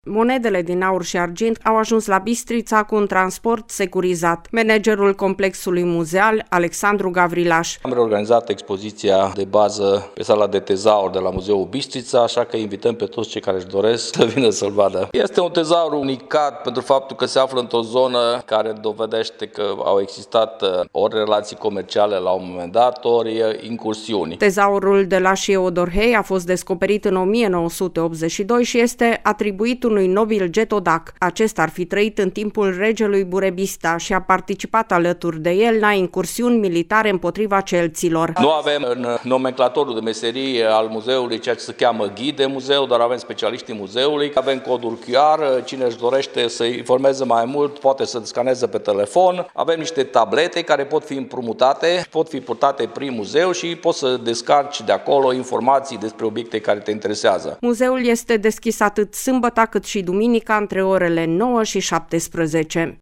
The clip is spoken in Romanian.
Monedele din aur și argint au ajuns la Bistrița cu un transport securizat. Managerul complexului muzeal, Alexandru Gavrilaș. Am reorganizat expoziția de bază pe sala de tezaur de la Muzeul Bistrița, așa că invităm pe toți cei care își doresc să vină să-l vadă. Este un tezaur unicat pentru faptul că se află într-o zonă care dovedește că au existat ori relații comerciale la un moment dat, ori incursiuni. Tezaurul de la Șiodorhei a fost descoperit în 1982 și este atribuit unui nobil getodac. Acesta ar fi trăit în timpul regelui Burebista și a participat alături de el la incursiuni militare împotriva celților. Nu avem în nomenclatorul de meserii al muzeului ceea ce se cheamă ghid de muzeu, dar avem specialiștii muzeului. Avem codul QR, cine își dorește să informeze mai mult poate să scaneze pe telefon. Avem niște tablete care pot fi împrumutate, pot fi purtate prin muzeu și poți să descarci de acolo informații despre obiecte care te interesează. Muzeul este deschis atât sâmbătă cât și duminica între orele 9 și 17.